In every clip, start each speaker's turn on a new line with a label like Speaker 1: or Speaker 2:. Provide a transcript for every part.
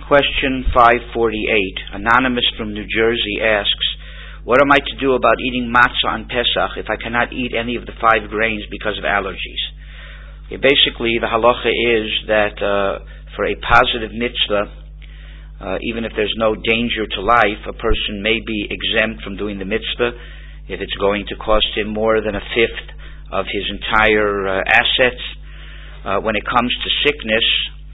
Speaker 1: Question 548. Anonymous from New Jersey asks, what am I to do about eating matzah on Pesach if I cannot eat any of the 5 grains because of allergies? Basically, the halacha is that for a positive mitzvah, even if there's no danger to life, a person may be exempt from doing the mitzvah if it's going to cost him more than 1/5 of his entire assets. When it comes to sickness,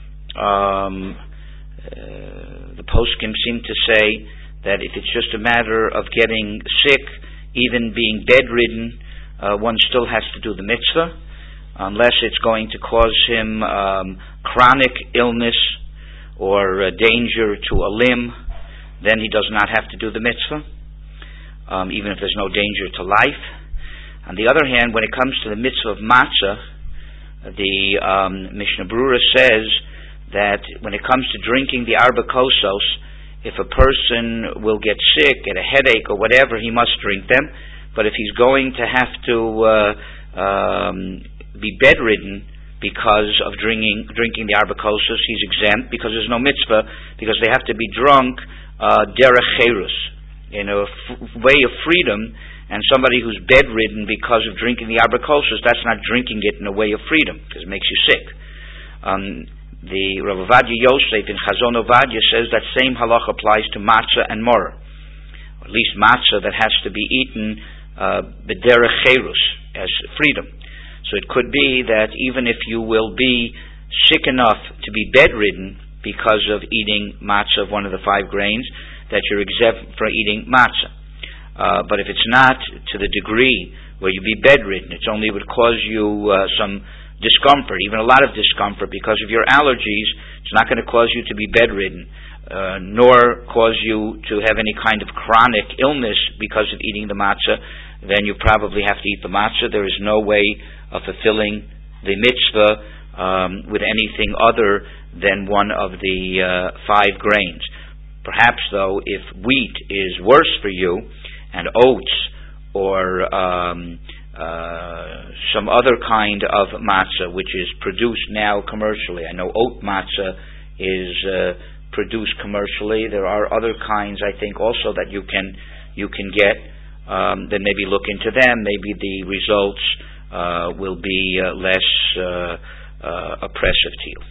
Speaker 1: the poskim seem to say that if it's just a matter of getting sick, even being bedridden, one still has to do the mitzvah, unless it's going to cause him chronic illness or danger to a limb. Then he does not have to do the mitzvah, even if there's no danger to life. On the other hand, when it comes to the mitzvah of matzah, the Mishnah Brura says that when it comes to drinking the arba kosos, if a person will get sick, get a headache or whatever, he must drink them. But if he's going to have to be bedridden because of drinking the arba kosos, he's exempt because there's no mitzvah, because they have to be drunk derech cherus, in a way of freedom. And somebody who's bedridden because of drinking the arba kosos, that's not drinking it in a way of freedom, because it makes you sick. The Rav Ovadia Yosef in Chazon Ovadia says that same halacha applies to matzah and mor, or at least matzah that has to be eaten b'derech cherus, as freedom. So it could be that even if you will be sick enough to be bedridden because of eating matzah of one of the 5 grains, that you're exempt from eating matzah. But if it's not to the degree where you be bedridden, it only would cause you some discomfort, even a lot of discomfort because of your allergies, it's not going to cause you to be bedridden, nor cause you to have any kind of chronic illness because of eating the matzah, then you probably have to eat the matzah. There is no way of fulfilling the mitzvah with anything other than one of the 5 grains. Perhaps, though, if wheat is worse for you, and oats, or some other kind of matzah which is produced now commercially. I know oat matzah is produced commercially. There are other kinds, I think, also that you can get. Then maybe look into them. Maybe the results will be less oppressive to you.